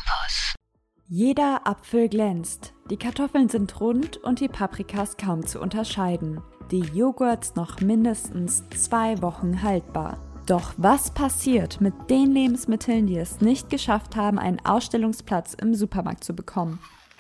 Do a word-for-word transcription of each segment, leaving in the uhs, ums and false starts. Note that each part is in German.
Campus. Jeder Apfel glänzt, die Kartoffeln sind rund und die Paprikas kaum zu unterscheiden. Die Joghurts noch mindestens zwei Wochen haltbar. Doch was passiert mit den Lebensmitteln, die es nicht geschafft haben, einen Ausstellungsplatz im Supermarkt zu bekommen?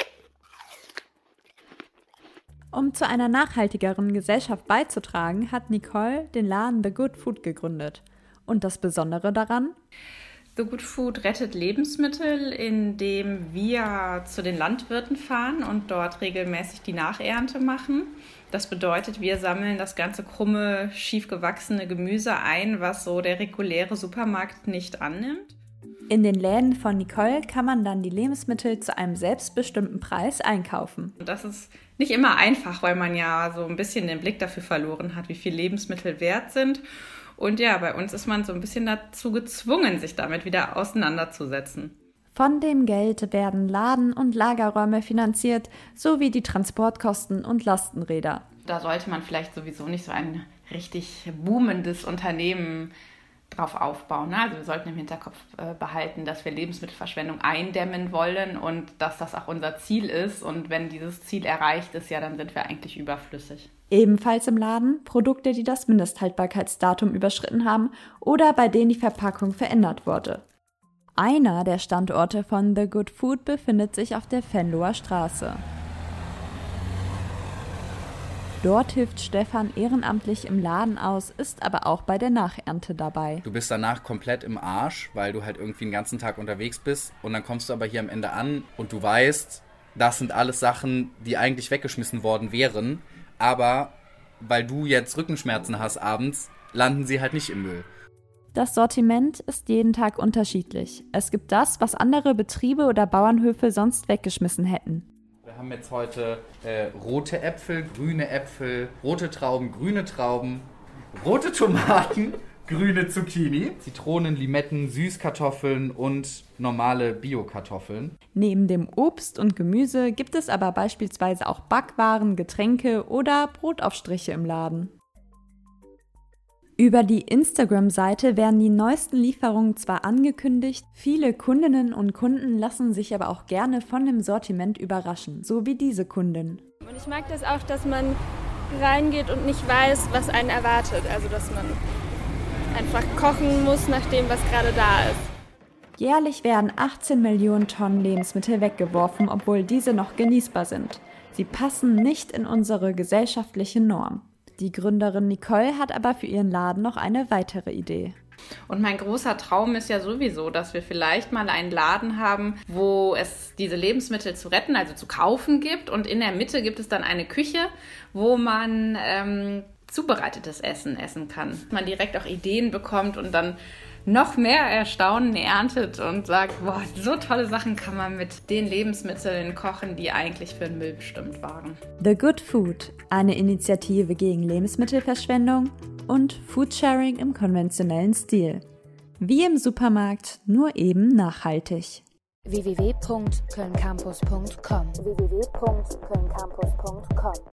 Um zu einer nachhaltigeren Gesellschaft beizutragen, hat Nicole den Laden The Good Food gegründet. Und das Besondere daran? The Good Food rettet Lebensmittel, indem wir zu den Landwirten fahren und dort regelmäßig die Nachernte machen. Das bedeutet, wir sammeln das ganze krumme, schief gewachsene Gemüse ein, was so der reguläre Supermarkt nicht annimmt. In den Läden von Nicole kann man dann die Lebensmittel zu einem selbstbestimmten Preis einkaufen. Das ist nicht immer einfach, weil man ja so ein bisschen den Blick dafür verloren hat, wie viel Lebensmittel wert sind. Und ja, bei uns ist man so ein bisschen dazu gezwungen, sich damit wieder auseinanderzusetzen. Von dem Geld werden Laden- und Lagerräume finanziert, sowie die Transportkosten und Lastenräder. Da sollte man vielleicht sowieso nicht so ein richtig boomendes Unternehmen drauf aufbauen. Also wir sollten im Hinterkopf behalten, dass wir Lebensmittelverschwendung eindämmen wollen und dass das auch unser Ziel ist. Und wenn dieses Ziel erreicht ist, ja, dann sind wir eigentlich überflüssig. Ebenfalls im Laden Produkte, die das Mindesthaltbarkeitsdatum überschritten haben oder bei denen die Verpackung verändert wurde. Einer der Standorte von The Good Food befindet sich auf der Venloer Straße. Dort hilft Stefan ehrenamtlich im Laden aus, ist aber auch bei der Nachernte dabei. Du bist danach komplett im Arsch, weil du halt irgendwie den ganzen Tag unterwegs bist und dann kommst du aber hier am Ende an und du weißt, das sind alles Sachen, die eigentlich weggeschmissen worden wären, aber weil du jetzt Rückenschmerzen hast abends, landen sie halt nicht im Müll. Das Sortiment ist jeden Tag unterschiedlich. Es gibt das, was andere Betriebe oder Bauernhöfe sonst weggeschmissen hätten. Wir haben jetzt heute äh, rote Äpfel, grüne Äpfel, rote Trauben, grüne Trauben, rote Tomaten, grüne Zucchini, Zitronen, Limetten, Süßkartoffeln und normale Bio-Kartoffeln. Neben dem Obst und Gemüse gibt es aber beispielsweise auch Backwaren, Getränke oder Brotaufstriche im Laden. Über die Instagram-Seite werden die neuesten Lieferungen zwar angekündigt, viele Kundinnen und Kunden lassen sich aber auch gerne von dem Sortiment überraschen, so wie diese Kundin. Und ich mag das auch, dass man reingeht und nicht weiß, was einen erwartet. Also dass man einfach kochen muss nach dem, was gerade da ist. Jährlich werden achtzehn Millionen Tonnen Lebensmittel weggeworfen, obwohl diese noch genießbar sind. Sie passen nicht in unsere gesellschaftliche Norm. Die Gründerin Nicole hat aber für ihren Laden noch eine weitere Idee. Und mein großer Traum ist ja sowieso, dass wir vielleicht mal einen Laden haben, wo es diese Lebensmittel zu retten, also zu kaufen gibt. Und in der Mitte gibt es dann eine Küche, wo man ähm, zubereitetes Essen essen kann. Man direkt auch Ideen bekommt und dann noch mehr Erstaunen erntet und sagt, boah, so tolle Sachen kann man mit den Lebensmitteln kochen, die eigentlich für den Müll bestimmt waren. The Good Food, eine Initiative gegen Lebensmittelverschwendung und Foodsharing im konventionellen Stil. Wie im Supermarkt, nur eben nachhaltig. w w w punkt köln campus punkt com w w w punkt köln campus punkt com